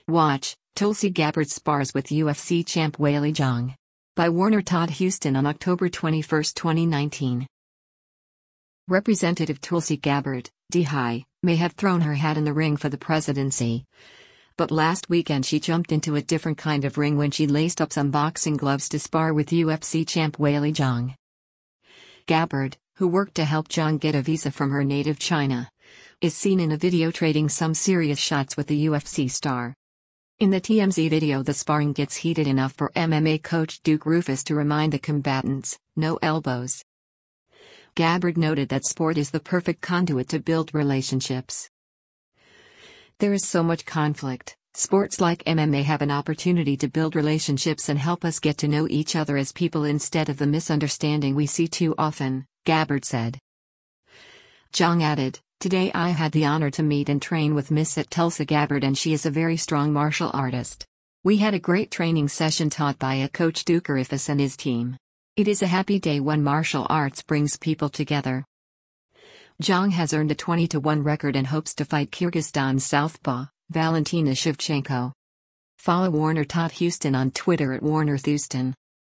Watch, Tulsi Gabbard spars with UFC champ Weili Zhang. By Warner Todd Houston on October 21, 2019. Representative Tulsi Gabbard, DHI, may have thrown her hat in the ring for the presidency. But last weekend she jumped into a different kind of ring when she laced up some boxing gloves to spar with UFC champ Weili Zhang. Gabbard, who worked to help Zhang get a visa from her native China, is seen in a video trading some serious shots with the UFC star. In the TMZ video, the sparring gets heated enough for MMA coach Duke Roufus to remind the combatants, no elbows. Gabbard noted that sport is the perfect conduit to build relationships. There is so much conflict. Sports like MMA have an opportunity to build relationships and help us get to know each other as people instead of the misunderstanding we see too often, Gabbard said. Zhang added, "Today I had the honor to meet and train with Miss Tulsi Gabbard, and she is a very strong martial artist. We had a great training session taught by a coach Duke Roufus and his team. It is a happy day when martial arts brings people together." Zhang has earned a 20-1 record and hopes to fight Kyrgyzstan's southpaw, Valentina Shevchenko. Follow Warner Todd Houston on Twitter at WarnerThouston.